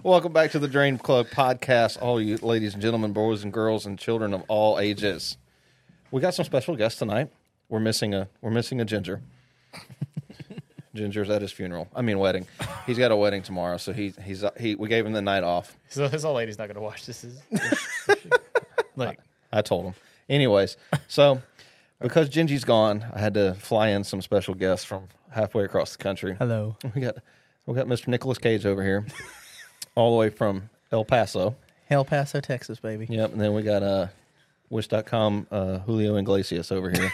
Welcome back to the Drain Club podcast, all you ladies and gentlemen, boys and girls, and children of all ages. We got some special guests tonight. We're missing a Ginger. Ginger's at his wedding. He's got a wedding tomorrow, so we gave him the night off. So his old lady's not going to watch this. I told him. Anyways, so because Gingy's gone, I had to fly in some special guests from halfway across the country. Hello. We got Mr. Nicolas Cage over here, all the way from El Paso. El Paso, Texas, baby. Yep, and then we got Wish.com Julio Iglesias over here.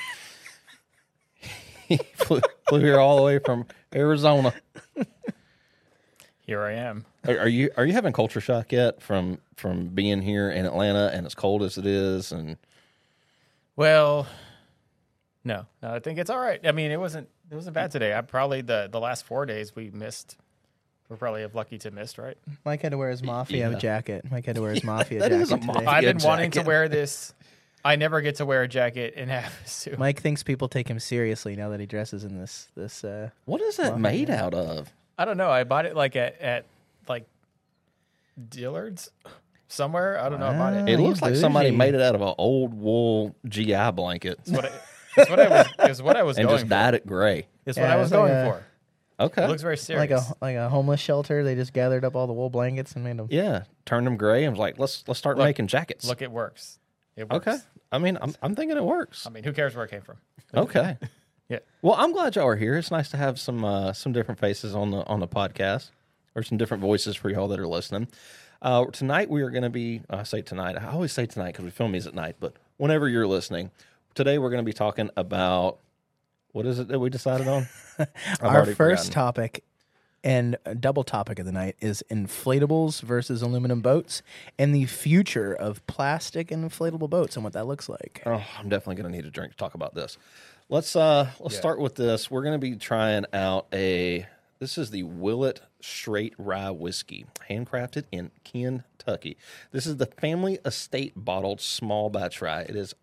He flew here all the way from Arizona. Here I am. Are you having culture shock yet from being here in Atlanta and as cold as it is? And Well, no, I think it's all right. I mean, it wasn't bad today. I probably the last 4 days we missed. We're probably lucky to miss, right? Mike had to wear his Mafia jacket. Mike had to wear his Mafia that jacket is a today. Mafia I've been jacket. wanting to wear this. I never get to wear a jacket and have a suit. Mike thinks people take him seriously now that he dresses in this. What is that made out of? I don't know. I bought it like at Dillard's somewhere. I don't know. I bought it. It looks like somebody bougie. made it out of an old wool GI blanket It's what I was and going just for. dyed it gray. It's Yeah, what I was it's like going a- for. Okay. It looks very serious. like a homeless shelter. They just gathered up all the wool blankets and made them. Yeah, turned them gray and was like, let's start making jackets. Look, it works. It works. Okay. I mean, I'm thinking it works. I mean, who cares where it came from? Okay. Yeah. Well, I'm glad y'all are here. It's nice to have some different faces on the podcast, or some different voices for y'all that are listening. Tonight we are going to be. I say tonight. I always say tonight because we film these at night. But whenever you're listening, today we're going to be talking about what is it that we decided on? Our first topic and double topic of the night is inflatables versus aluminum boats and the future of plastic and inflatable boats and what that looks like. Oh, I'm definitely going to need a drink to talk about this. Let's start with this. We're going to be trying out this is the Willet Straight Rye Whiskey, handcrafted in Kentucky. This is the family estate bottled small batch rye. It is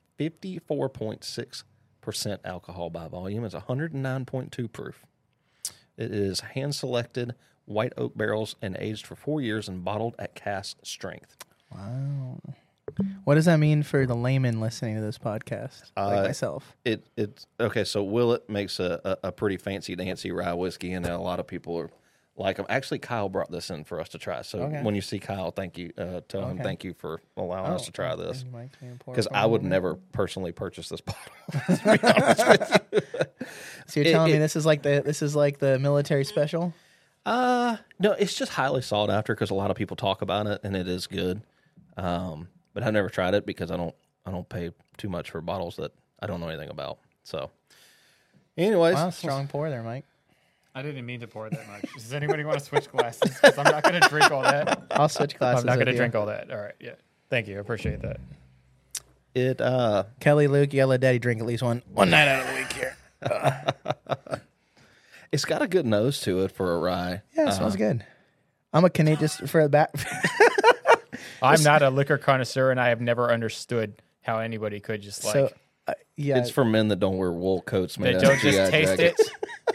54.6% alcohol by volume. It's 109.2 proof. It is hand-selected white oak barrels and aged for 4 years and bottled at cask strength. Wow. What does that mean for the layman listening to this podcast, like myself? It's okay. So Willet makes a pretty fancy dancy rye whiskey, and a lot of people are like them. Actually, Kyle brought this in for us to try. So when you see Kyle, thank you. Tell him thank you for allowing us to try this, because I would never personally purchase this bottle. To be honest with you. So you're telling me this is like the military special? No, it's just highly sought after because a lot of people talk about it, and it is good. But I've never tried it because I don't pay too much for bottles that I don't know anything about. So, anyways, Wow, strong pour there, Mike. I didn't mean to pour that much. Does anybody want to switch glasses? Because I'm not going to drink all that. I'll switch glasses. I'm not going to with you. drink all that. All right. Yeah. Thank you. I appreciate that. it Kelly, Luke, you gotta let Daddy drink at least one night out of the week here. it's got a good nose to it for a rye. Yeah, it smells good. I'm a Canadian just for the back. I'm not a liquor connoisseur, and I have never understood how anybody could just So, yeah, It's for men that don't wear wool coats made they out don't of just GI taste jackets.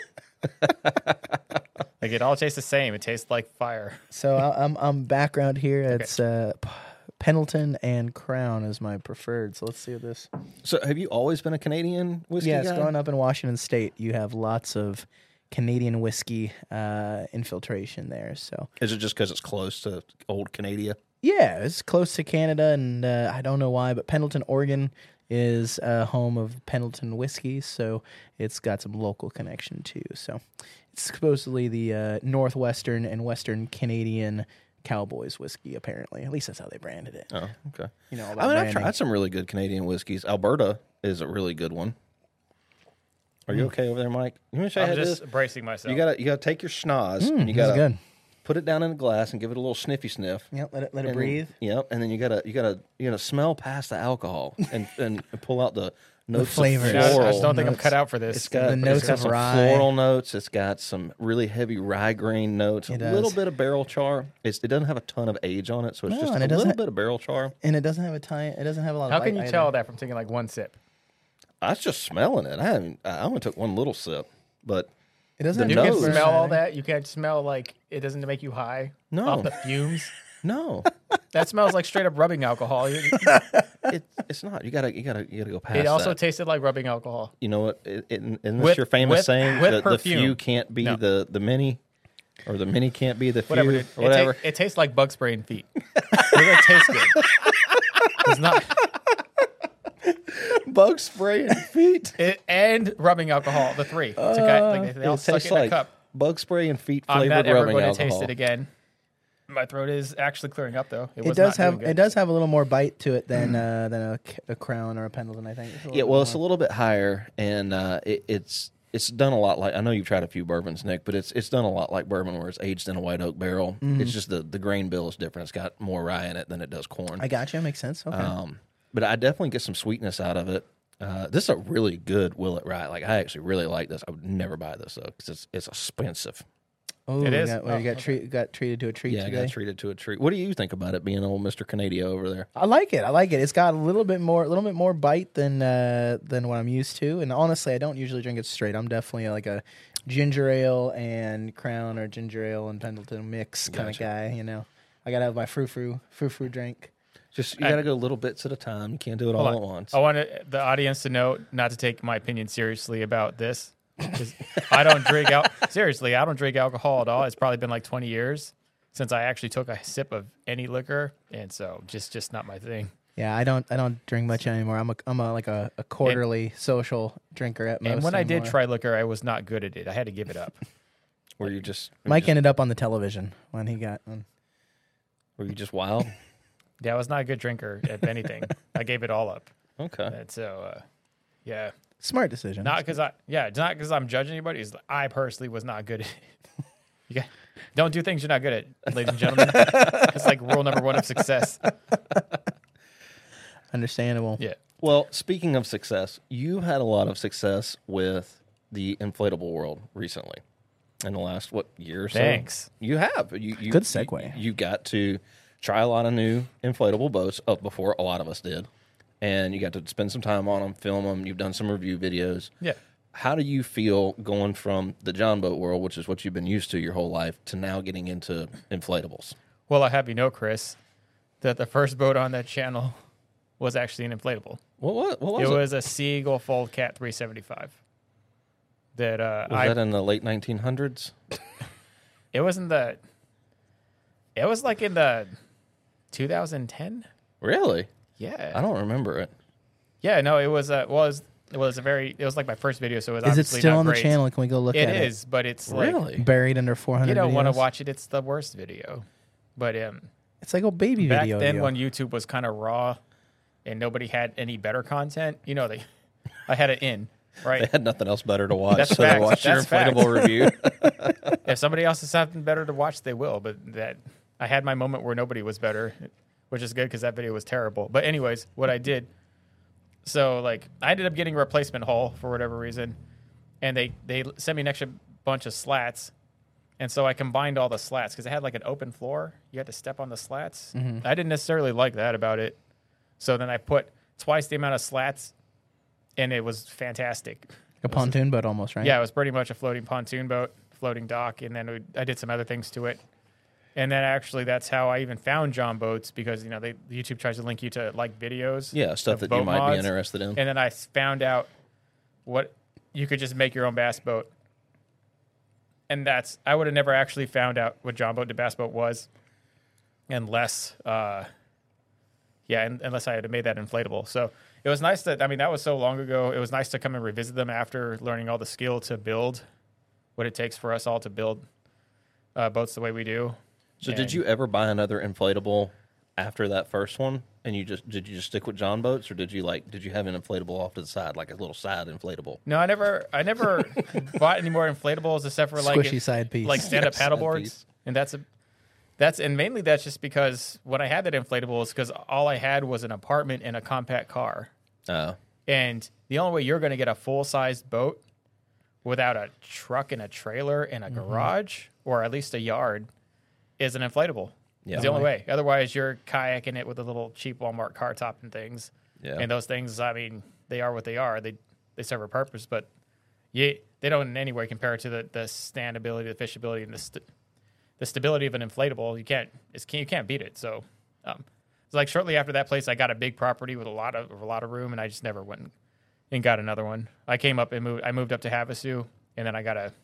it. Like it all tastes the same. It tastes like fire. So I'm background here. It's Pendleton and Crown is my preferred. So let's see what this. So, have you always been a Canadian whiskey Yes, guy? growing up in Washington State, you have lots of Canadian whiskey infiltration there. So Is it just because it's close to old Canada? yeah, it's close to Canada, and I don't know why, but Pendleton, Oregon is home of Pendleton whiskey, so it's got some local connection too. So it's supposedly the northwestern and western Canadian Cowboys whiskey, apparently. At least that's how they branded it. Oh, okay. You know, I mean, I've tried some really good Canadian whiskeys. Alberta is a really good one. Are you okay over there, Mike? You want to show I'm you just this? bracing myself. You gotta take your schnoz and you This is gotta good. put it down in a glass and give it a little sniffy sniff. Yep, let it And breathe. Yep, and then you gotta smell past the alcohol and pull out the notes flavors. of I floral. just don't think I'm notes. cut out for this. It's got, The notes it's got of some rye. floral notes. It's got some really heavy rye grain notes. It A little does. bit of barrel char. It doesn't have a ton of age on it, so it's No, just and a it little doesn't- bit of barrel char. And it doesn't have a time. It doesn't have a lot of. How can bite you either. tell that from taking like one sip? I was just smelling it. I only took one little sip, but It doesn't. The You nose. can smell all that. You can't smell like it doesn't make you high. No. Off the fumes. No, That smells like straight up rubbing alcohol. it's not. You gotta go past It also that. tasted like rubbing alcohol. You know what? Isn't this With- your famous with- saying with that the perfume. few can't be No. the many, or the many can't be the few, Whatever. or Dude. whatever? It tastes like bug spray in feet. It doesn't taste good. It's not. Bug spray in feet. And rubbing alcohol. The three. It's a guy, like, they all It suck tastes it in a like cup. bug spray and feet I'm flavored not ever rubbing going to alcohol. taste it again. My throat is actually clearing up though. It does have a little more bite to it than a Crown or a Pendleton. I think. Yeah, well, it's a little bit higher, and it's done a lot like, I know you've tried a few bourbons, Nick, but it's done a lot like bourbon where it's aged in a white oak barrel. It's just the grain bill is different. It's got more rye in it than it does corn. I got you. Makes sense. Okay. But I definitely get some sweetness out of it. This is a really good Willet Rye. Like, I actually really like this. I would never buy this though because it's expensive. Oh, It is? You got treated to a treat Yeah, I today. got treated to a treat. What do you think about it being old Mr. Canadio over there? I like it. It's got a little bit more bite than what I'm used to. And honestly, I don't usually drink it straight. I'm definitely like a ginger ale and Crown or ginger ale and Pendleton mix kind of guy. You know, I gotta have my frou-frou drink. Just you got to go little bits at a time. You can't do it all at once. I want the audience to know not to take my opinion seriously about this. 'Cause I don't drink seriously. I don't drink alcohol at all. It's probably been like 20 years since I actually took a sip of any liquor, and so just not my thing. Yeah, I don't drink much anymore. I'm a quarterly social drinker at most. And when I did anymore. try liquor, I was not good at it. I had to give it up. Were you just Mike ended up on the television when he got one. Were you just wild? Yeah, I was not a good drinker, if anything. I gave it all up. Okay. And so, yeah. Smart decision. Not because I'm judging anybody. It's I personally was not good at it. Don't do things you're not good at, ladies and gentlemen. It's like rule number one of success. Understandable. Yeah. Well, speaking of success, you had a lot of success with the inflatable world recently. In the last year or so? Thanks. You have. You Good segue. You got to try a lot of new inflatable boats before a lot of us did, and you got to spend some time on them, film them. You've done some review videos. Yeah. How do you feel going from the John boat world, which is what you've been used to your whole life, to now getting into inflatables? Well, I have you know, Chris, that the first boat on that channel was actually an inflatable. What was It it? was a Seagull Fold Cat 375. That Was that in the late 1900s? It was in the. It was like in the 2010. Really? Yeah. I don't remember it. Yeah. No, it was. It was like my first video, so it was. Is it obviously still not on the great. channel? Can we go look It at it? is, but it's like Really? Buried under 400 you don't want to videos? watch it. It's the worst video. But It's like a baby back video. then deal. when YouTube was kind of raw, and nobody had any better content, I had it in. They Right. had nothing else better to watch, That's so they facts. watched your That's facts. inflatable review. If somebody else has something better to watch, they will. But I had my moment where nobody was better, which is good because that video was terrible. But anyways, what I did, so I ended up getting a replacement hull for whatever reason, and they sent me an extra bunch of slats, and so I combined all the slats because it had an open floor. You had to step on the slats. Mm-hmm. I didn't necessarily like that about it, so then I put twice the amount of slats, and it was fantastic. a pontoon boat almost, right? Yeah, it was pretty much a floating pontoon boat, floating dock, and then I did some other things to it. And then actually, that's how I even found John Boats because YouTube tries to link you to videos. Yeah, stuff of that you boat might be mods. interested in. And then I found out what you could just make your own bass boat, and I would have never actually found out what John Boat to Bass Boat was, unless unless I had made that inflatable. So it was nice that was so long ago. It was nice to come and revisit them after learning all the skill to build what it takes for us all to build boats the way we do. So did you ever buy another inflatable after that first one? And did you just stick with John boats, or did you have an inflatable off to the side, like a little side inflatable? No, I never bought any more inflatables except for Squishy side piece. stand-up Yeah, side paddleboards, piece. and and mainly that's just because when I had that inflatable is because all I had was an apartment and a compact car, Oh, and the only way you're going to get a full-sized boat without a truck and a trailer and a garage or at least a yard is an inflatable. Yeah. It's the only way. Otherwise, you're kayaking it with a little cheap Walmart car top and things. yeah. And those things, they are what they are. They serve a purpose, but they don't in any way compare to the standability, the fishability, and the stability of an inflatable. You can't beat it. So, it's like shortly after that place, I got a big property with a lot of room, and I just never went and got another one. I came up and moved up to Havasu, and then I got a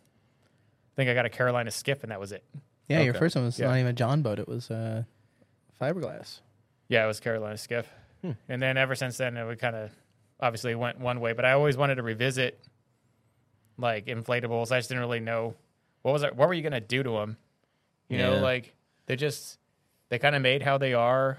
Carolina skiff, and that was it. Yeah, your first one was not even a John boat; it was fiberglass. Yeah, it was Carolina skiff, and then ever since then, it kind of obviously went one way. But I always wanted to revisit like inflatables. I just didn't really know what were you gonna do to them. You know, like they kind of made how they are.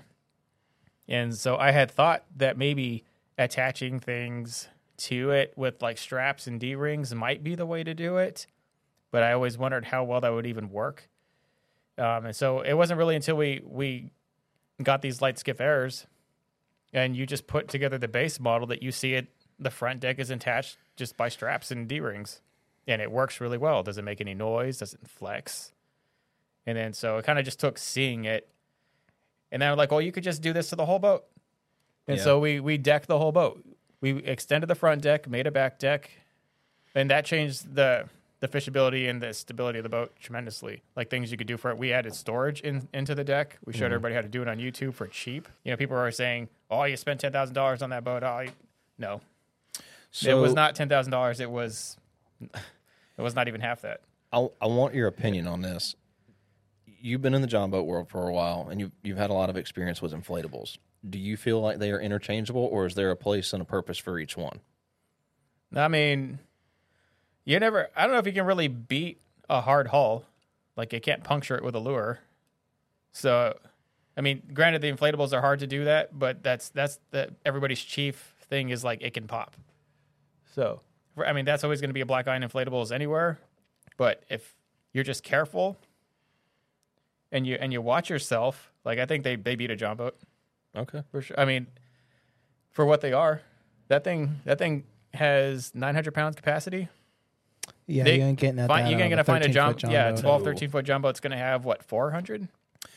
And so I had thought that maybe attaching things to it with like straps and D-rings might be the way to do it. But I always wondered how well that would even work. And so it wasn't really until we got these light skiff airs and you just put together the base model that you see it, the front deck is attached just by straps and D-rings. And it works really well. It doesn't make any noise, doesn't flex. And then so it kind of just took seeing it. And then I'm like, well, you could just do this to the whole boat. And so we decked the whole boat. We extended the front deck, made a back deck, and that changed the fishability and the stability of the boat tremendously. Like things you could do for it. We added storage into the deck. We showed everybody how to do it on YouTube for cheap. You know, people are saying, oh, you spent $10,000 on that boat. No. So, it was not $10,000. It was not even half that. I want your opinion on this. You've been in the John boat world for a while, and you've had a lot of experience with inflatables. Do you feel like they are interchangeable, or is there a place and a purpose for each one? I mean, I don't know if you can really beat a hard hull. Like, you can't puncture it with a lure. So, I mean, granted, the inflatables are hard to do that, but that's everybody's chief thing is, like, it can pop. So, I mean, that's always going to be a black iron inflatables anywhere. But if you're just careful and you watch yourself, like, I think they beat a John boat. Okay. For sure. I mean, for what they are, that thing has 900 pounds capacity. Yeah, you ain't getting that. You're going to find a John, 12, 13 13-foot John boat's going to have, what, 400?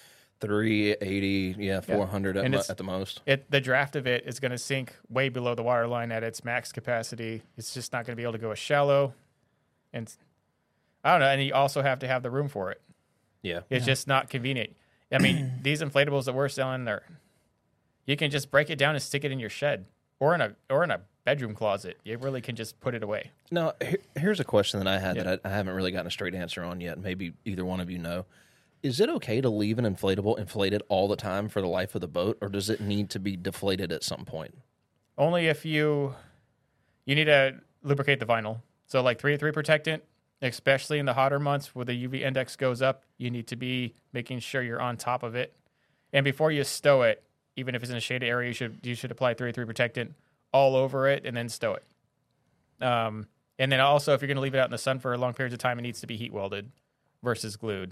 380, 400 at the most. The draft of it is going to sink way below the water line at its max capacity. It's just not going to be able to go as shallow. And I don't know. And you also have to have the room for it. Yeah. It's just not convenient. I mean, these inflatables that we're selling, you can just break it down and stick it in your shed or in a bedroom closet. You really can just put it away. Now, here's a question that I had that I haven't really gotten a straight answer on yet. Maybe either one of you know. Is it okay to leave an inflatable inflated all the time for the life of the boat, or does it need to be deflated at some point? Only if you need to lubricate the vinyl. So like 3-3 protectant, especially in the hotter months where the UV index goes up, you need to be making sure you're on top of it. And before you stow it, even if it's in a shaded area, you should apply 3-3 protectant all over it and then stow it. And then also, if you're going to leave it out in the sun for long periods of time, it needs to be heat welded versus glued.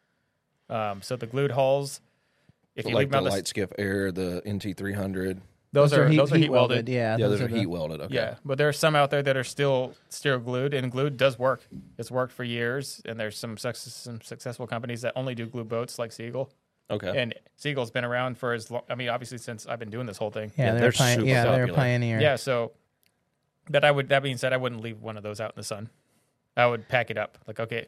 So the glued hulls, if you like leave them the out light skiff air, the NT300, those are heat welded. Yeah, those are heat welded. Okay. Yeah, but there are some out there that are still glued, and glued does work. It's worked for years, and there's some successful companies that only do glue boats, like Seagull. Okay. And Seagull's been around for as long. I mean, obviously since I've been doing this whole thing. Yeah, they're a pioneer. Yeah, so that being said, I wouldn't leave one of those out in the sun. I would pack it up. Like, okay,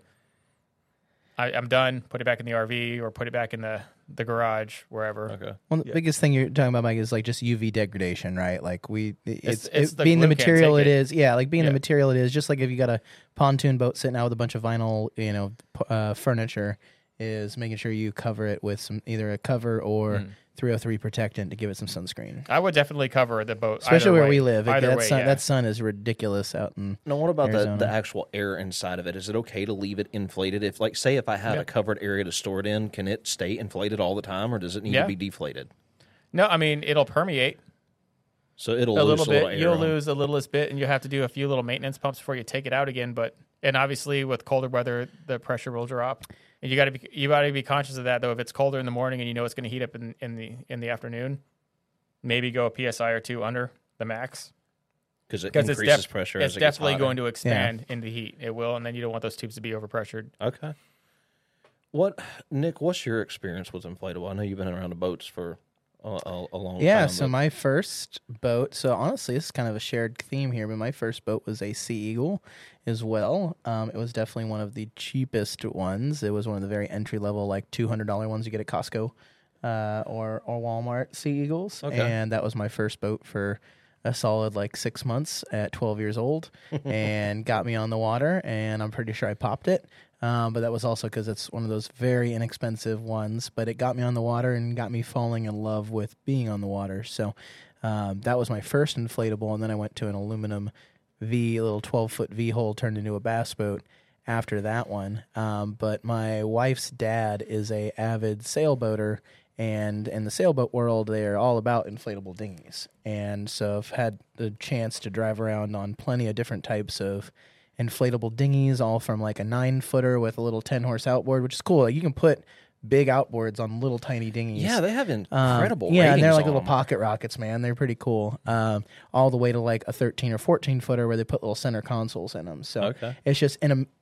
I'm done. Put it back in the RV or put it back in the garage, wherever. Okay. Well, the biggest thing you're talking about, Mike, is like just UV degradation, right? Like it's the being the glue material can't it take is. Yeah, like being the material it is. Just like if you got a pontoon boat sitting out with a bunch of vinyl, furniture, is making sure you cover it with either a cover or 303 protectant to give it some sunscreen. I would definitely cover the boat, especially where we live. That that sun is ridiculous out in. Now, what about Arizona. the actual air inside of it? Is it okay to leave it inflated? If I had a covered area to store it in, can it stay inflated all the time, or does it need to be deflated? No, I mean it'll permeate. So it'll a lose little a bit. little air. You'll lose a littlest bit, and you have to do a few little maintenance pumps before you take it out again. And obviously with colder weather, the pressure will drop. And you got to be conscious of that though. If it's colder in the morning and you know it's going to heat up in the afternoon, maybe go a PSI or two under the max because it increases pressure. It's as it gets definitely hotter. going to expand in the heat. It will, and then you don't want those tubes to be overpressured. Okay. Nick? What's your experience with inflatable? I know you've been around the boats for a long time. Yeah, so my first boat, so honestly, this is kind of a shared theme here, but my first boat was a Sea Eagle as well. It was definitely one of the cheapest ones. It was one of the very entry-level, like $200 ones you get at Costco or Walmart, Sea Eagles. Okay. And that was my first boat for a solid like 6 months at 12 years old and got me on the water, and I'm pretty sure I popped it. But that was also because it's one of those very inexpensive ones, but it got me on the water and got me falling in love with being on the water. So that was my first inflatable, and then I went to an aluminum V, a little 12-foot V-hole turned into a bass boat after that one. But my wife's dad is a avid sailboater, and in the sailboat world, they're all about inflatable dinghies. And so I've had the chance to drive around on plenty of different types of inflatable dinghies, all from like a 9-footer with a little 10-horse outboard, which is cool. Like you can put big outboards on little tiny dinghies. Yeah, they have incredible yeah, and they're like little them. pocket rockets, man. They're pretty cool. All the way to like a 13 or 14-footer where they put little center consoles in them. So it's just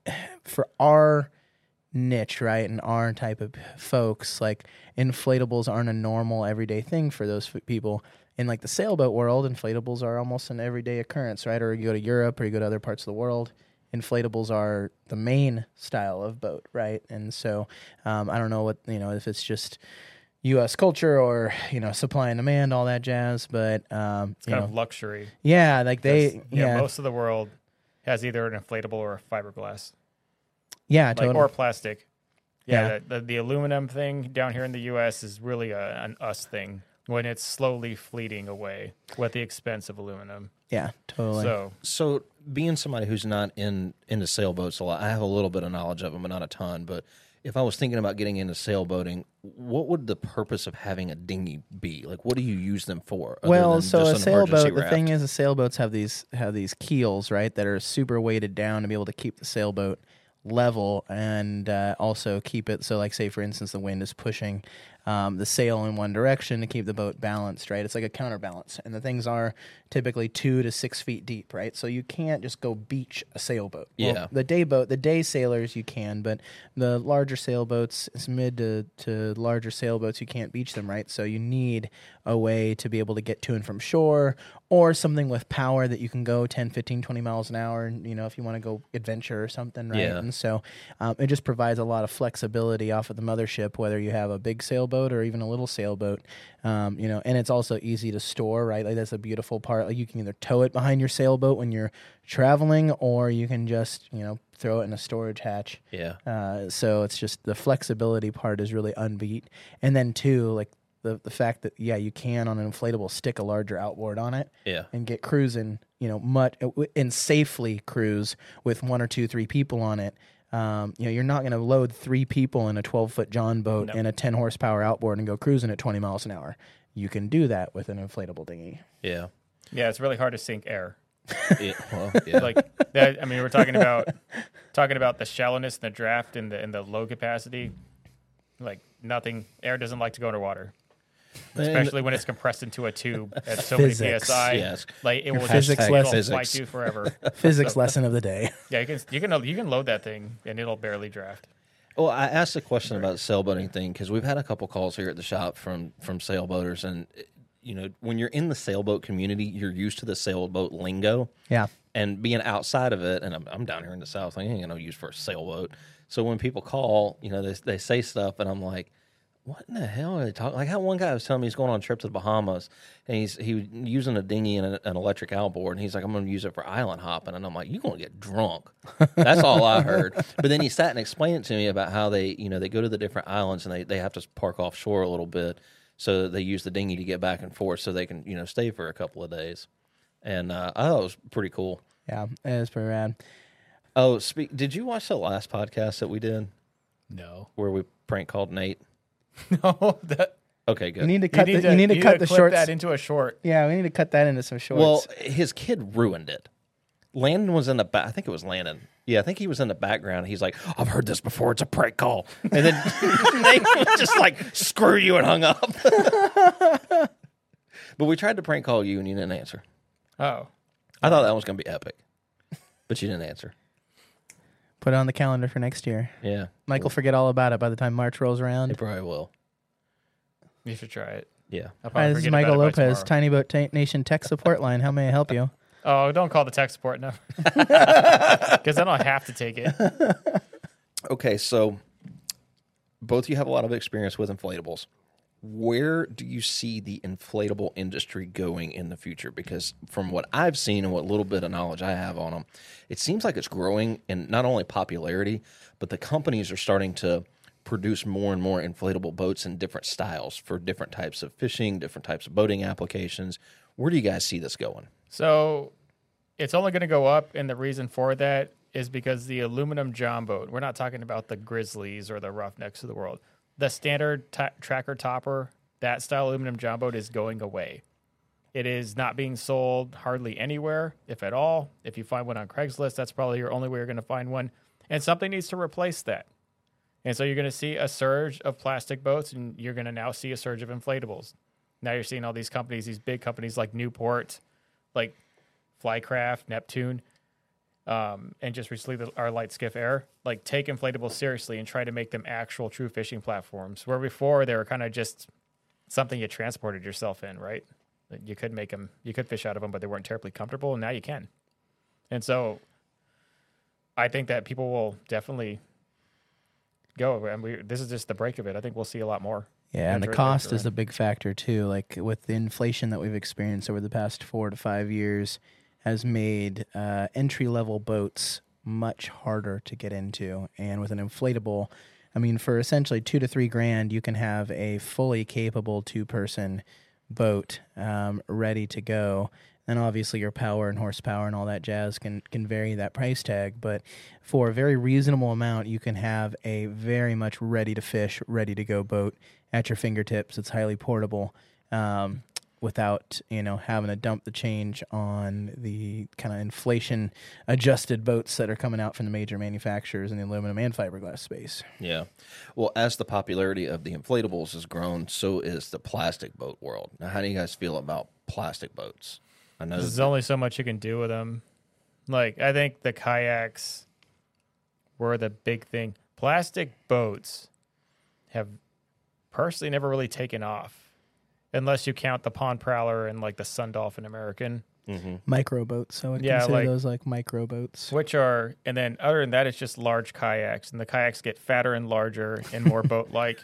for our niche, right, and our type of folks, like inflatables aren't a normal everyday thing for those people. In like the sailboat world, inflatables are almost an everyday occurrence, right? Or you go to Europe or you go to other parts of the world, inflatables are the main style of boat, right? And so I don't know what, if it's just U.S. culture or, supply and demand, all that jazz, but it's kind of luxury. Yeah, like most of the world has either an inflatable or a fiberglass. Yeah, totally. Or plastic. Yeah. The aluminum thing down here in the U.S. is really an us thing when it's slowly fleeting away with the expense of aluminum. Yeah, totally. So being somebody who's not into sailboats a lot, I have a little bit of knowledge of them, but not a ton. But if I was thinking about getting into sailboating, what would the purpose of having a dinghy be? Like, what do you use them for? Well, so a sailboat, the thing is, the sailboats have these keels, right, that are super weighted down to be able to keep the sailboat level and also keep it so, like, say for instance the wind is pushing the sail in one direction to keep the boat balanced, right? It's like a counterbalance, and the things are typically 2 to 6 feet deep, right? So you can't just go beach a sailboat. Well, the day sailors you can, but the larger sailboats, it's mid to larger sailboats, you can't beach them, right? So you need a way to be able to get to and from shore, or something with power that you can go 10, 15, 20 miles an hour, if you want to go adventure or something, right? Yeah. And so it just provides a lot of flexibility off of the mothership, whether you have a big sailboat or even a little sailboat, and it's also easy to store, right? Like that's a beautiful part. Like you can either tow it behind your sailboat when you're traveling, or you can just, throw it in a storage hatch. Yeah. So it's just the flexibility part is really unbeat. And then too, like the fact that, you can on an inflatable stick a larger outboard on it and get cruising, and safely cruise with 1 or 2, 3 people on it. You're not going to load 3 people in a 12-foot John boat and a 10-horsepower outboard and go cruising at 20 miles an hour. You can do that with an inflatable dinghy. Yeah. Yeah, it's really hard to sink air. Yeah. Like that. I mean, we're talking about the shallowness and the draft and the low capacity. Like nothing, air doesn't like to go underwater. Especially when it's compressed into a tube at so many psi. Yes. Like it will physics just fly you forever. Physics lesson of the day. Yeah, you can load that thing and it'll barely draft. Well, I asked a question about the sailboating thing because we've had a couple calls here at the shop from sailboaters, and when you're in the sailboat community, you're used to the sailboat lingo. Yeah. And being outside of it, and I'm down here in the South, I ain't got no use for a sailboat. So when people call, they say stuff, and I'm like, what in the hell are they talking? Like how one guy was telling me he's going on a trip to the Bahamas, and he was using a dinghy and an electric outboard, and he's like, I'm going to use it for island hopping. And I'm like, you're going to get drunk. That's all I heard. But then he sat and explained it to me about how they go to the different islands, and they have to park offshore a little bit. So they use the dinghy to get back and forth so they can, stay for a couple of days. And I thought it was pretty cool. Yeah, it is pretty rad. Oh, did you watch the last podcast that we did? No. Where we prank called Nate? No. Okay, good. You need to cut the shorts. That into a short. Yeah, we need to cut that into some shorts. Well, his kid ruined it. Landon was in the back. I think it was Landon. Yeah, I think he was in the background. He's like, I've heard this before. It's a prank call. And then Nate was just like, screw you, and hung up. But we tried to prank call you, and you didn't answer. Oh. I thought that was going to be epic. But you didn't answer. Put it on the calendar for next year. Yeah. Mike will forget all about it by the time March rolls around. He probably will. You should try it. Yeah. Hi, this is Michael Lopez, Tiny Boat Nation Tech Support Line. How may I help you? Oh, don't call the tech support, no. Because then I'll have to take it. Okay, so both of you have a lot of experience with inflatables. Where do you see the inflatable industry going in the future? Because from what I've seen and what little bit of knowledge I have on them, it seems like it's growing in not only popularity, but the companies are starting to produce more and more inflatable boats in different styles for different types of fishing, different types of boating applications. Where do you guys see this going? So it's only going to go up, and the reason for that is because the aluminum John boat, we're not talking about the Grizzlies or the Roughnecks of the world. The standard tracker topper, that style aluminum John boat is going away. It is not being sold hardly anywhere, if at all. If you find one on Craigslist, that's probably your only way you're going to find one. And something needs to replace that. And so you're going to see a surge of plastic boats, and you're going to now see a surge of inflatables. Now you're seeing all these companies, these big companies like Newport, like Flycraft, Neptune, and just recently our Light Skiff Air, like take inflatables seriously and try to make them actual true fishing platforms, where before they were kind of just something you transported yourself in, right? You could make them, you could fish out of them, but they weren't terribly comfortable, and now you can. And so I think that people will definitely go, and this is just the break of it. I think we'll see a lot more. Yeah, and the cost is a big factor too. Like with the inflation that we've experienced over the past 4 to 5 years, has made entry-level boats much harder to get into. And with an inflatable, I mean, for essentially $2 to $3 grand, you can have a fully capable 2-person boat ready to go. And obviously your power and horsepower and all that jazz can vary that price tag. But for a very reasonable amount, you can have a very much ready-to-fish, ready-to-go boat at your fingertips. It's highly portable. Without having to dump the change on the kind of inflation adjusted boats that are coming out from the major manufacturers in the aluminum and fiberglass space. Yeah. Well, as the popularity of the inflatables has grown, so is the plastic boat world. Now, how do you guys feel about plastic boats? I know there's only so much you can do with them. Like, I think the kayaks were the big thing. Plastic boats have personally never really taken off. Unless you count the Pond Prowler and like the Sun Dolphin American. Mm-hmm. Micro boats. I would consider those like micro boats. And then other than that, it's just large kayaks. And the kayaks get fatter and larger and more boat-like.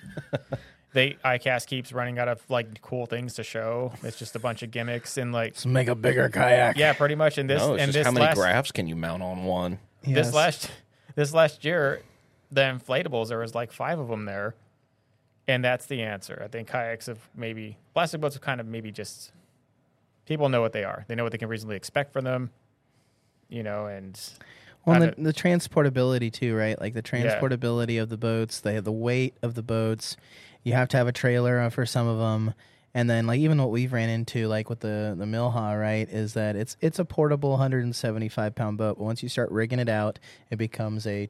ICAST keeps running out of like cool things to show. It's just a bunch of gimmicks and like. Let's make a bigger kayak. Yeah, pretty much. And this, how many graphs can you mount on one? Yes. This last year, the inflatables, there was like 5 of them there. And that's the answer. I think kayaks plastic boats have kind of maybe just, people know what they are. They know what they can reasonably expect from them, and. Well, the transportability too, right? Like the transportability of the boats, they have the weight of the boats. You have to have a trailer for some of them. And then, like, even what we've ran into, like with the Milha, right, is that it's a portable 175-pound boat. But once you start rigging it out, it becomes a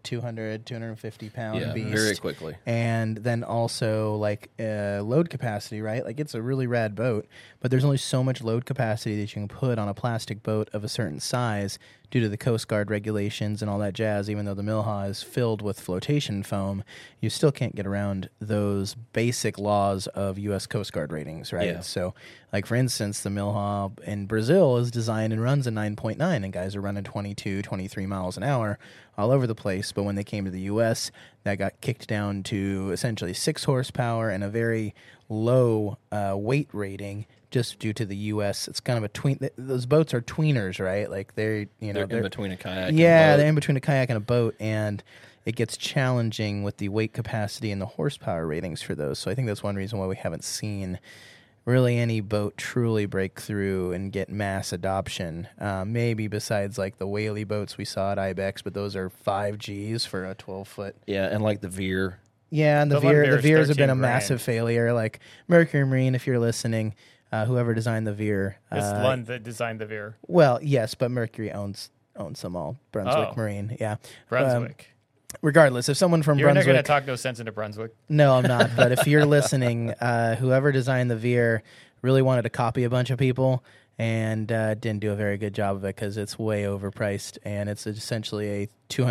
250-pound beast. Very quickly. And then also, like, load capacity, right? Like, it's a really rad boat, but there's only so much load capacity that you can put on a plastic boat of a certain size due to the Coast Guard regulations and all that jazz. Even though the Milha is filled with flotation foam, you still can't get around those basic laws of U.S. Coast Guard ratings, right? Yeah. So, like, for instance, the Milha in Brazil is designed and runs a 9.9, and guys are running 22, 23 miles an hour all over the place. But when they came to the U.S., that got kicked down to essentially 6 horsepower and a very low weight rating, just due to the U.S. It's kind of a tween. Those boats are tweeners, right? Like they're in between a kayak. and a boat. They're in between a kayak and a boat, and it gets challenging with the weight capacity and the horsepower ratings for those. So I think that's one reason why we haven't seen really any boat truly break through and get mass adoption. Maybe besides like the Whaley boats we saw at IBEX, but those are 5 Gs for a 12-foot. Yeah, and like the Veer. Yeah, and the Veers have been a massive failure. Like Mercury Marine, if you're listening. Whoever designed the Veer. It's Lund that designed the Veer. Well, yes, but Mercury owns them all. Brunswick Marine, yeah. Brunswick. Regardless, if someone from Brunswick... You're not going to talk no sense into Brunswick. No, I'm not. But if you're listening, whoever designed the Veer really wanted to copy a bunch of people and didn't do a very good job of it because it's way overpriced, and it's essentially a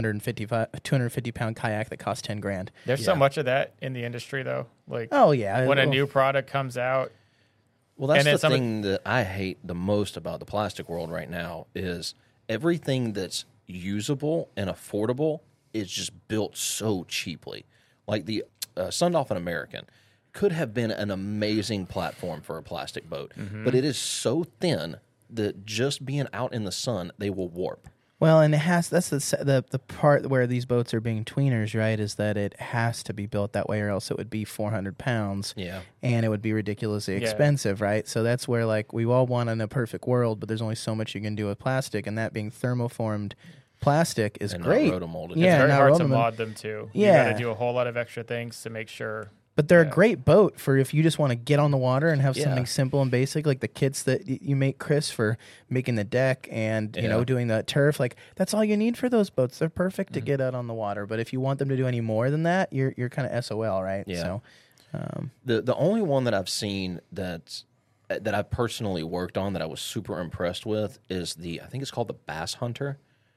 250-pound kayak that costs $10,000. There's so much of that in the industry, though. Like, oh, yeah. When a new product comes out, Well, that's the thing that I hate the most about the plastic world right now is everything that's usable and affordable is just built so cheaply. Like the Sundolphin American could have been an amazing platform for a plastic boat, but it is so thin that just being out in the sun, they will warp. Well, and that's the part where these boats are being tweeners, right? Is that it has to be built that way, or else it would be 400 pounds, and it would be ridiculously expensive, right? So that's where like we all want in a perfect world, but there's only so much you can do with plastic, and that being thermoformed plastic is and great. Not rotomolded. Yeah, it's very hard to mod them too. Yeah, you got to do a whole lot of extra things to make sure. But they're a great boat for if you just want to get on the water and have something simple and basic, like the kits that you make, Chris, for making the deck and you know doing the turf. Like that's all you need for those boats. They're perfect to get out on the water. But if you want them to do any more than that, you're kind of SOL, right? Yeah. So the only one that I've seen that I personally worked on that I was super impressed with is I think it's called the Bass Hunter.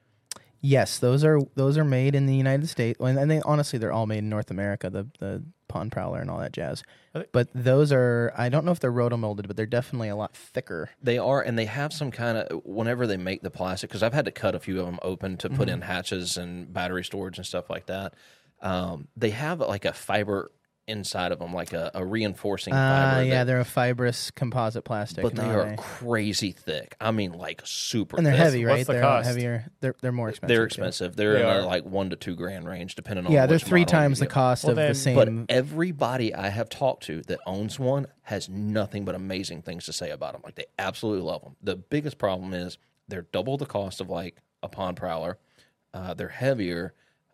Yes, those are made in the United States, and honestly they're all made in North America. The Pond Prowler and all that jazz. But those are, I don't know if they're rotomolded, but they're definitely a lot thicker. They are, and they have some kind of, whenever they make the plastic, because I've had to cut a few of them open to put in hatches and battery storage and stuff like that. They have like a fiber inside of them, like a reinforcing fiber. Yeah, they're a fibrous composite plastic. But they are crazy thick. I mean, like super and they're thick. heavy, right? What's the they're cost? Heavier. They're more expensive. They're expensive. They're in the like $1,000 to $2,000 range, depending on they're which 3 model times you the get. cost of the same. But everybody I have talked to that owns one has nothing but amazing things to say about them. Like they absolutely love them. The biggest problem is they're double the cost of like a Pond Prowler. They're heavier.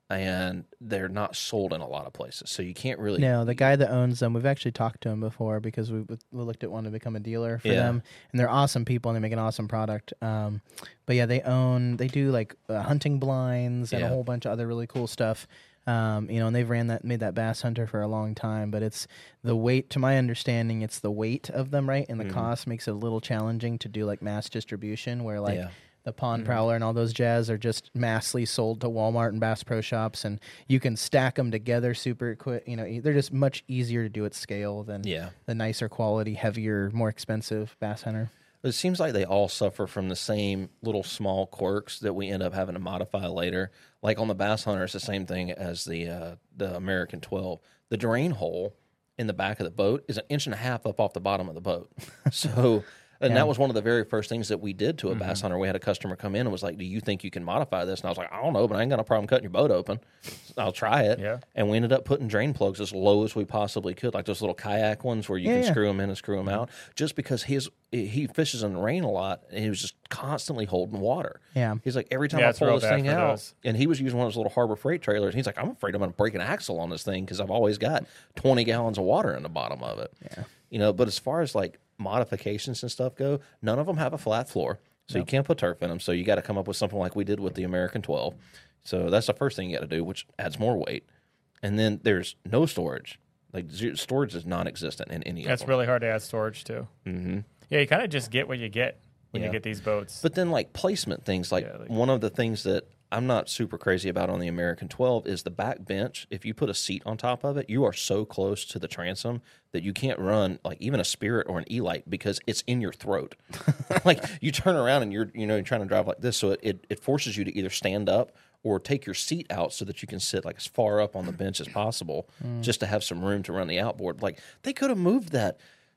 And they're not sold in a lot of places, so you can't really. No, the guy that owns them, we've actually talked to him before because we looked at one to become a dealer for them, and they're awesome people and they make an awesome product. But yeah, they do like hunting blinds and a whole bunch of other really cool stuff. And they've made that Bass Hunter for a long time, but it's the weight. To my understanding, it's the weight of them, right? And the cost makes it a little challenging to do like mass distribution, where like. The Pond Prowler and all those jazz are just massively sold to Walmart and Bass Pro Shops, and you can stack them together super quick. They're just much easier to do at scale than the nicer quality, heavier, more expensive Bass Hunter. It seems like they all suffer from the same little small quirks that we end up having to modify later. Like on the Bass Hunter, it's the same thing as the American 12. The drain hole in the back of the boat is 1.5 inches up off the bottom of the boat. So... And that was one of the very first things that we did to a Bass Hunter. We had a customer come in and was like, do you think you can modify this? And I was like, I don't know, but I ain't got no problem cutting your boat open. I'll try it. Yeah. And we ended up putting drain plugs as low as we possibly could, like those little kayak ones where you can screw them in and screw them out, just because he fishes in the rain a lot, and he was just constantly holding water. Yeah. He's like, every time I pull this thing out, and he was using one of those little Harbor Freight trailers, he's like, I'm afraid I'm going to break an axle on this thing because I've always got 20 gallons of water in the bottom of it. Yeah. But as far as like modifications and stuff go, none of them have a flat floor, so you can't put turf in them. So you got to come up with something like we did with the American 12. So that's the first thing you got to do, which adds more weight. And then there's no storage. Like storage is non-existent in any of them. That's really hard to add storage to. Mm-hmm. Yeah, you kind of just get what you get when you get these boats. But then like placement things, like one of the things that I'm not super crazy about on the American 12 is the back bench. If you put a seat on top of it, you are so close to the transom that you can't run like even a Spirit or an E-Lite because it's in your throat. Like you turn around and you're trying to drive like this, so it forces you to either stand up or take your seat out so that you can sit like as far up on the bench as possible, just to have some room to run the outboard. Like they could have moved that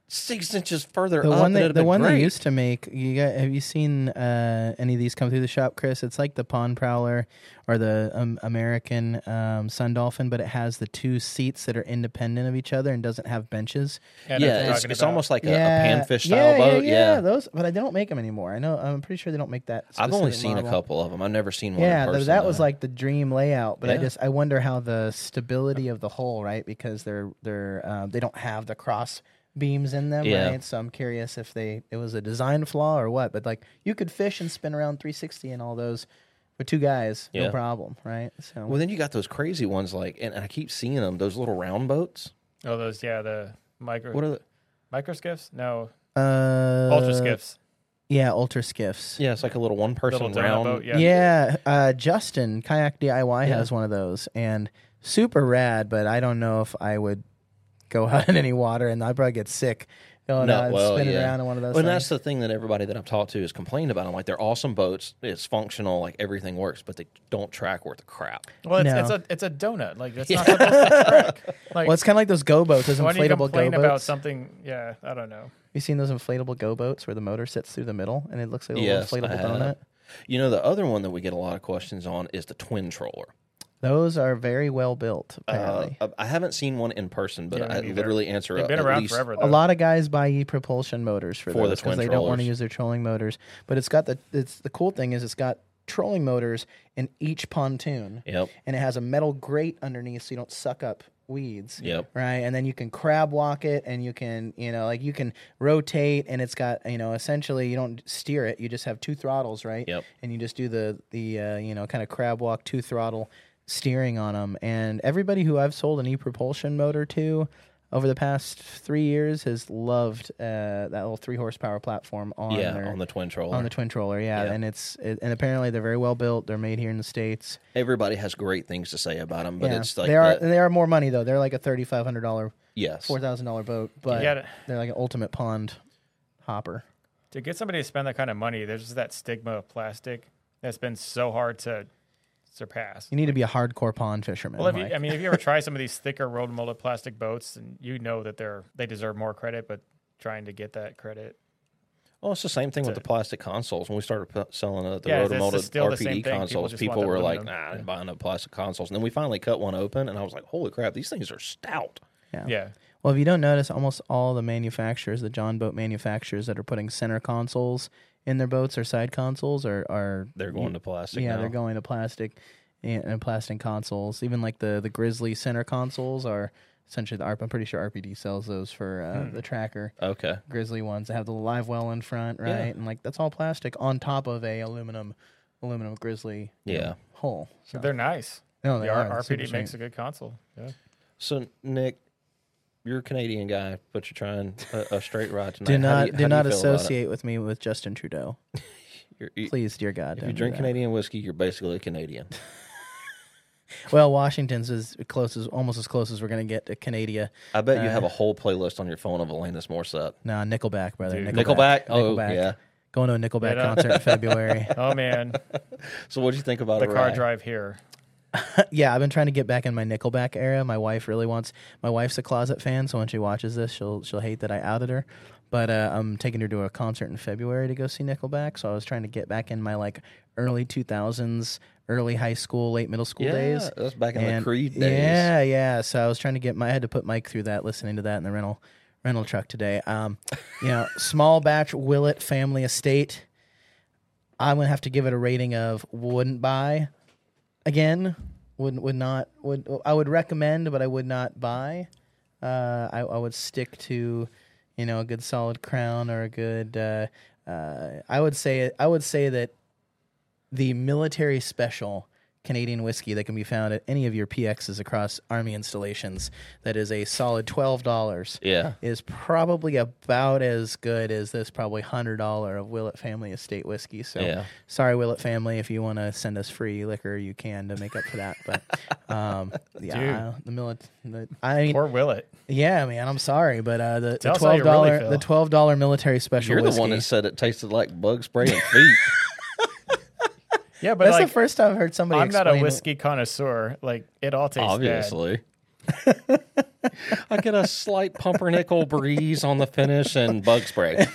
6 inches further up. The one they used to make. Have you seen any of these come through the shop, Chris? It's like the Pond Prowler or the American Sundolphin, but it has the 2 seats that are independent of each other and doesn't have benches. It's almost like a panfish style boat. Yeah, those. But I don't make them anymore. I'm pretty sure they don't make that. I've only seen a couple of them. I've never seen one. Yeah, in person, that was like the dream layout. But I wonder how the stability of the hull, right? Because they don't have the cross beams in them, right? So I'm curious if it was a design flaw or what. But like you could fish and spin around 360 and all those with 2 guys, no problem, right? So well, then you got those crazy ones like, and I keep seeing them, those little round boats. Oh, those the micro. What are the micro skiffs? No, ultra skiffs. Yeah, ultra skiffs. Yeah, it's like a little one-person round boat. Justin Kayak DIY has one of those, and super rad. But I don't know if I would go out in any water, and I'd probably get sick going out and spinning around in one of those And things. that's the thing that everybody that I've talked to has complained about. I'm like, they're awesome boats. It's functional. Like, everything works, but they don't track worth a crap. Well, it's a donut. Like, that's not supposed to track. Like, well, it's kind of like those go boats, those when you inflatable complain go boats. about something, yeah, I don't know. You seen those inflatable go boats where the motor sits through the middle and it looks like a little inflatable donut? You know, the other one that we get a lot of questions on is the twin troller. Those are very well built, apparently. I haven't seen one in person, but I either. literally answer They've been around forever, though. A lot of guys buy e-propulsion motors for those the twin because they don't want to trollers. use their trolling motors. But the cool thing is it's got trolling motors in each pontoon. Yep. And it has a metal grate underneath so you don't suck up weeds. Yep. Right. And then you can crab walk it and you can, you can rotate, and it's got, essentially you don't steer it. You just have two throttles, right? Yep. And you just do the kind of crab walk, two throttle steering on them. And everybody who I've sold an e-propulsion motor to over the past 3 years has loved that little 3 horsepower platform on the twin troller. On the twin troller, and and apparently they're very well built. They're made here in the States. Everybody has great things to say about them, but it's like they are more money though. They're like a $3,500, yes, $4,000 boat, but they're like an ultimate pond hopper. To get somebody to spend that kind of money, there's just that stigma of plastic that's been so hard to surpass. You need to be a hardcore pond fisherman. Well, if you ever try some of these thicker rolled molded plastic boats, and you know that they deserve more credit, but trying to get that credit. Well, it's the same thing with the plastic consoles. When we started selling the it's rotomolded still the RPD same thing. consoles, people were like, "Nah, I didn't buy no plastic consoles." And then we finally cut one open, and I was like, "Holy crap, these things are stout." Yeah. Well, if you don't notice, almost all the manufacturers, the John boat manufacturers that are putting center consoles in their boats or side consoles are they're going to plastic. Yeah, now. they're going to plastic and plastic consoles. Even like the Grizzly center consoles are essentially the I'm pretty sure RPD sells those for the tracker. Okay. Grizzly ones that have the live well in front, right? Yeah. And like that's all plastic on top of a aluminum Grizzly hull. So they're nice. No, they are. RPD makes a good console. Yeah. So Nick, you're a Canadian guy, but you're trying a straight ride tonight. Do not associate with me with Justin Trudeau. You, Please, dear God. If you drink Canadian whiskey, you're basically a Canadian. Well, Washington's is almost as close as we're going to get to Canada. I bet you have a whole playlist on your phone of Alanis Morissette. Nah, Nickelback, brother. Dude. Nickelback? Oh, Nickelback. yeah. Going to a Nickelback concert in February. Oh, man. So what did you think about the car drive here? Yeah, I've been trying to get back in my Nickelback era. My wife really wants. My wife's a closet fan, so when she watches this, she'll hate that I outed her. But I'm taking her to a concert in February to go see Nickelback. So I was trying to get back in my like early 2000s, early high school, late middle school days. That was back in the Creed days. Yeah. So I was trying to get. I had to put Mike through that, listening to that in the rental truck today. Small batch Willett family estate. I'm gonna have to give it a rating of wouldn't buy. Again, I would recommend, but I would not buy. I would stick to, a good solid Crown or a good. I would say that the military special Canadian whiskey that can be found at any of your PXs across Army installations, that is a solid $12. Yeah. Is probably about as good as this probably $100 of Willett Family Estate whiskey. So sorry, Willett family, if you want to send us free liquor, you can to make up for that. But Poor Willett. Yeah, man, I'm sorry, but the Tell us how you really feel. the $12 military special. You're the whiskey, one that said it tasted like bug spray and feet. Yeah, but that's the first time I've heard somebody. I'm not a whiskey connoisseur. Like, it all tastes obviously. I get a slight pumpernickel breeze on the finish and bug spray.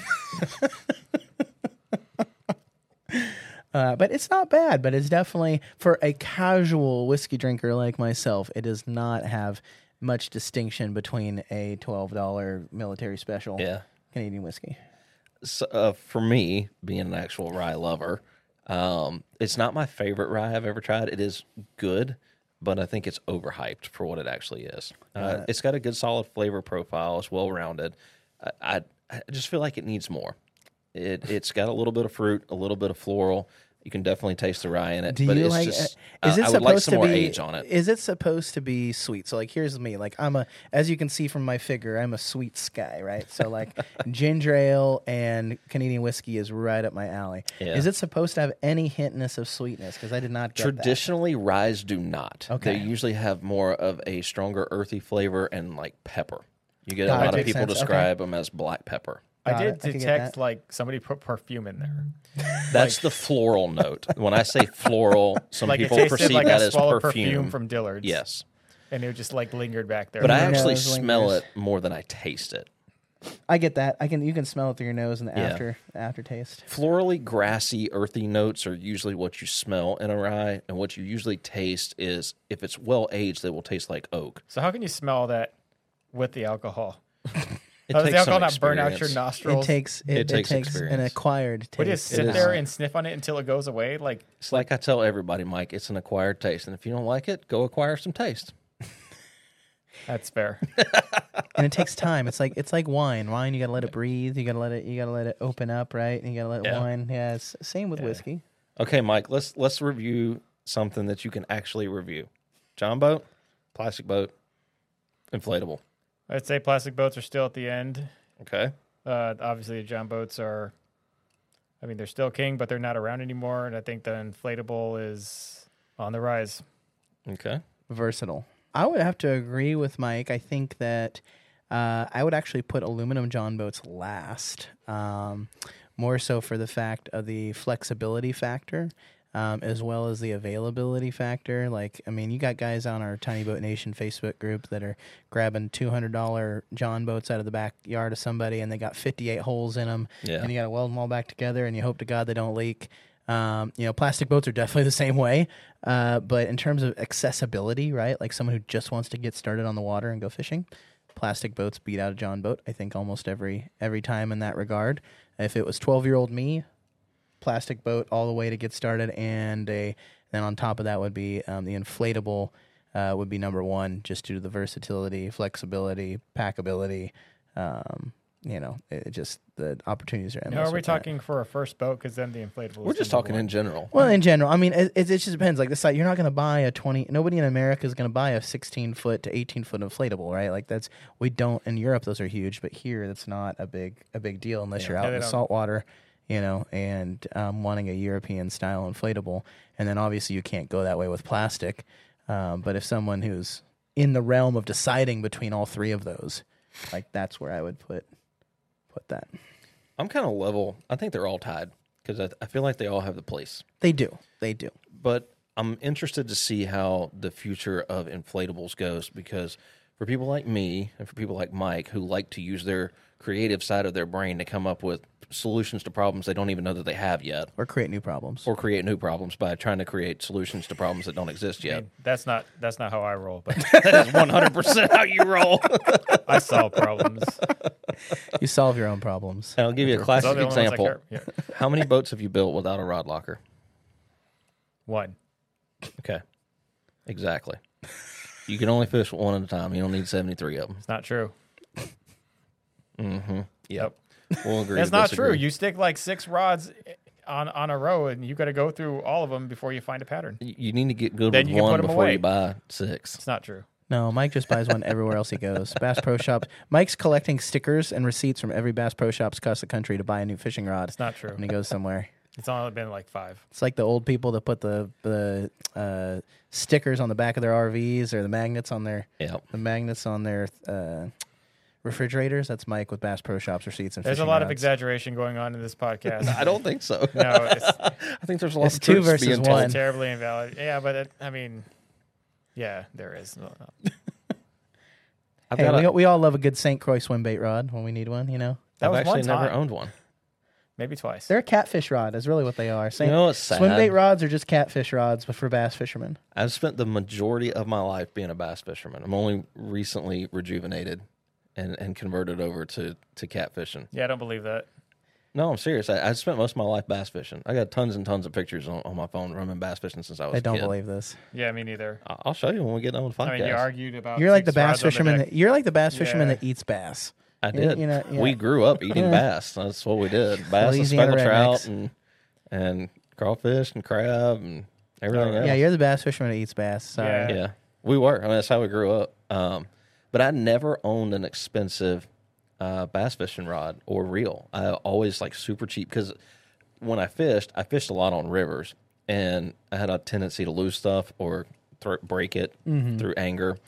But it's not bad. But it's definitely, for a casual whiskey drinker like myself, it does not have much distinction between a $12 military special Canadian whiskey. So, for me, being an actual rye lover, it's not my favorite rye I've ever tried. It is good, but I think it's overhyped for what it actually is. It's got a good solid flavor profile. It's well-rounded. I just feel like it needs more. It's got a little bit of fruit, a little bit of floral. You can definitely taste the rye in it. Is it I supposed would like some to more be age on it. Is it supposed to be sweet? So like, here's me. Like, as you can see from my figure, I'm a sweets guy, right? So like, ginger ale and Canadian whiskey is right up my alley. Yeah. Is it supposed to have any hintness of sweetness? Because I did not get Traditionally, ryes do not. Okay. They usually have more of a stronger earthy flavor and like pepper. You get a Got it. lot of Makes people sense. describe them as black pepper. I Got did it. I can get detect that. like somebody put perfume in there. That's the floral note. When I say floral, some Like it people tasted perceive like that a as swallow perfume. from Dillard's. Yes. And it just like lingered back there. But I Your actually nose smell lingers. it more than I taste it. I get that. You can smell it through your nose and the Yeah. aftertaste. Florally, grassy, earthy notes are usually what you smell in a rye, and what you usually taste is, if it's well aged, it will taste like oak. So how can you smell that with the alcohol? It How does the takes some alcohol not burn out your experience. nostrils? It takes an experience. acquired taste. Would you just sit is. there and sniff on it until it goes away? Like It's like I tell everybody, Mike, it's an acquired taste, and if you don't like it, go acquire some taste. that's fair. And it takes time. It's like wine. Wine, you gotta let it breathe. You gotta let it open up, right? And you gotta let Yeah. wine. Yeah, it's same with whiskey. Okay, Mike, let's review something that you can actually review. John boat, plastic boat, inflatable. I'd say plastic boats are still at the end. Okay. Obviously, the John boats are. I mean, they're still king, but they're not around anymore. And I think the inflatable is on the rise. Okay. Versatile. I would have to agree with Mike. I think that I would actually put aluminum John boats last, more so for the fact of the flexibility factor, as well as the availability factor. Like, I mean, you got guys on our Tiny Boat Nation Facebook group that are grabbing $200 John boats out of the backyard of somebody, and they got 58 holes in them, Yeah. and you got to weld them all back together, and you hope to God they don't leak. Plastic boats are definitely the same way. But in terms of accessibility, right? Like someone who just wants to get started on the water and go fishing, plastic boats beat out a John boat, I think, almost every time in that regard. If it was 12-year-old me, plastic boat all the way to get started, and then on top of that would be the inflatable would be number one, just due to the versatility, flexibility, packability. It just the opportunities are endless. Now, are we with that. talking for a first boat? Because then the inflatable. We're is just number talking one. in general. Well, in general, I mean, it just depends. Like the site, you're not going to buy a 20. Nobody in America is going to buy a 16-foot to 18-foot inflatable, right? Like we don't in Europe. Those are huge, but here that's not a big deal unless you're out Yeah, in they the don't. saltwater, and wanting a European style inflatable. And then obviously you can't go that way with plastic. But if someone who's in the realm of deciding between all three of those, like that's where I would put that. I'm kind of level. I think they're all tied because I feel like they all have the place. They do. But I'm interested to see how the future of inflatables goes, because for people like me and for people like Mike who like to use their creative side of their brain to come up with solutions to problems they don't even know that they have yet, Or create new problems. or create new problems by trying to create solutions to problems that don't exist I yet. mean, that's not how I roll, but That is 100% how you roll. I solve problems. You solve your own problems. And I'll give you a Those are classic the only ones I example. care- yeah. How many boats have you built without a rod locker? One. Okay. Exactly. You can only fish one at a time. You don't need 73 of them. It's not true. Yep. We'll agree. It's to not disagree. true. You stick like 6 rods on a row, and you got to go through all of them before you find a pattern. You need to get good Then with you can one put 'em before away. you buy 6. It's not true. No, Mike just buys one everywhere else he goes. Bass Pro Shop. Mike's collecting stickers and receipts from every Bass Pro Shops across the country to buy a new fishing rod It's not true. when he goes somewhere. It's only been like 5. It's like the old people that put the stickers on the back of their RVs or the magnets on their refrigerators. That's Mike with Bass Pro Shops receipts and There's a fishing lot of rods. exaggeration going on in this podcast. I don't think so. No, it's I think there's a lot It's of 2 truths versus being 1. told. it's terribly invalid. Yeah, but yeah, there is. No. I've, Hey, got we all love a good St. Croix swim bait rod when we need one, you know? That I've was actually one never time. owned one. Maybe twice. They're a catfish rod is really what they are. You know what's sad? Swim bait rods are just catfish rods, but for bass fishermen. I've spent the majority of my life being a bass fisherman. I'm only recently rejuvenated and converted over to catfishing. Yeah, I don't believe that. No, I'm serious. I spent most of my life bass fishing. I got tons and tons of pictures on my phone running bass fishing since I was I a don't kid. believe this. Yeah, me neither. I'll show you when we get done with the podcast. I mean, you argued about. You're like the 6 bass rods on the fisherman. deck. You're like the bass fisherman Yeah. that eats bass. I did. You know, yeah. We grew up eating bass. That's what we did. Bass and Louisiana speckled trout rednecks. and crawfish and crab and everything else. Yeah, you're the bass fisherman that eats bass. Sorry. Yeah. Yeah, we were. I mean, that's how we grew up. But I never owned an expensive bass fishing rod or reel. I always like super cheap because when I fished a lot on rivers, and I had a tendency to lose stuff or break it through anger.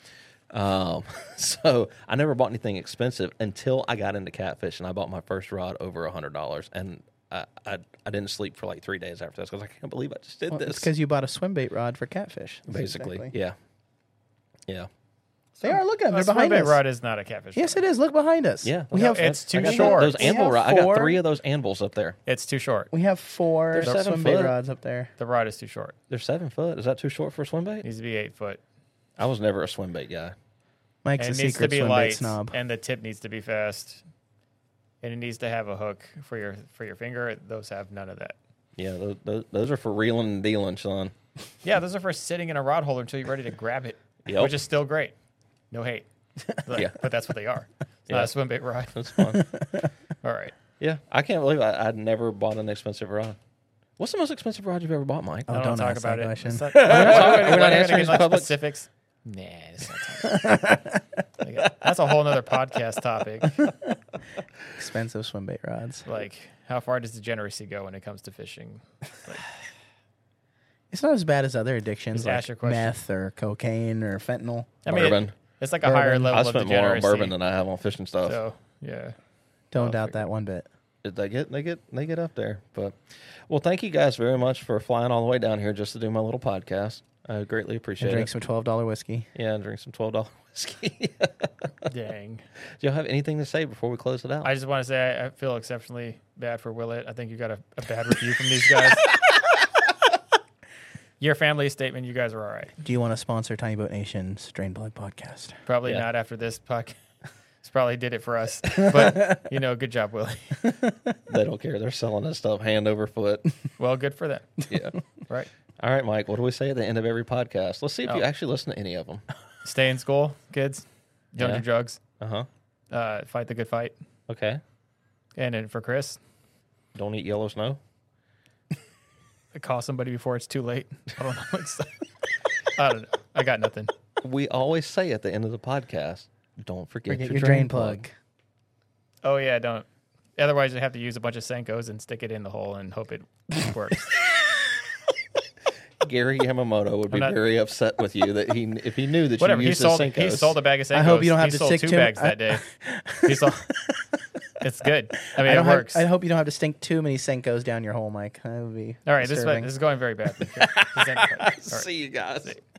So I never bought anything expensive until I got into catfish, and I bought my first rod over $100, and I didn't sleep for like 3 days after this because I can't believe I just did this. It's because you bought a swim bait rod for catfish. That's Basically, exactly. yeah. They are looking. They're A swim behind bait us. rod is not a catfish. Yes, rod. it is. Look behind us. Yeah, we No, have. it's too I got short. those anvil. We have I got four. 3 of those anvils up there. It's too short. We have 4 They're 7 swim bait foot. rods up there. The rod is too short. They're 7 foot. Is that too short for a swim bait? It needs to be 8 foot. I was never a swim bait guy. Mike's And a it needs to secret be swim bait light, snob. and the tip needs to be fast, and it needs to have a hook for your finger. Those have none of that. Yeah, those are for reeling and dealing, son. Yeah, those are for sitting in a rod holder until you're ready to grab it, Yep. which is still great. No hate. Yeah. But that's what they are. It's not Yeah. a swim bait rod. That's fun. All right. Yeah, I can't believe I'd never bought an expensive rod. What's the most expensive rod you've ever bought, Mike? Oh, I don't talk ask about that it. question. It's not- We're not we're not answering answering like public- specifics. Nah, it's not time. That's a whole nother podcast topic. Expensive swim bait rods. Like, how far does degeneracy go when it comes to fishing? Like, It's not as bad as other addictions Just like ask your question. meth or cocaine or fentanyl. I mean, Bourbon. it's like a higher Bourbon. level I of spent more on degeneracy. bourbon than I have on fishing stuff. So, yeah. Don't I'll doubt figure that one bit. They get up there. But well, thank you guys very much for flying all the way down here just to do my little podcast. I greatly appreciate And drink it. some $12 whiskey. Yeah, and drink some $12 whiskey. Dang. Do y'all have anything to say before we close it out? I just want to say I feel exceptionally bad for Willett. I think you got a bad review from these guys. Your family statement, you guys are all right. Do you want to sponsor Tiny Boat Nation's Drain Blood podcast? Probably Yeah. not after this podcast. This probably did it for us. But, good job, Willie. They don't care. They're selling this stuff hand over foot. Well, good for them. Yeah. Right. All right, Mike, what do we say at the end of every podcast? Let's see if you Oh. actually listen to any of them. Stay in school, kids. Don't Yeah. do drugs. Uh-huh. Fight the good fight. Okay. And then for Chris, Don't eat yellow snow. call somebody before it's too late. I don't know. I don't know. I got nothing. We always say at the end of the podcast, don't forget, Forget your drain plug. Oh, yeah, don't. Otherwise, you have to use a bunch of Senkos and stick it in the hole and hope it works. Gary Yamamoto would be I'm not- very upset with you that if he knew that Whatever. you He used sold the Senkos. he sold a bag of Senkos. I hope you don't have he to sold stick 2 to- bags that day. He sold. It's good. I mean, it works. I hope you don't have to stink too many Senkos down your hole, Mike. That would be All right, disturbing. this is going very bad. All right. See you guys.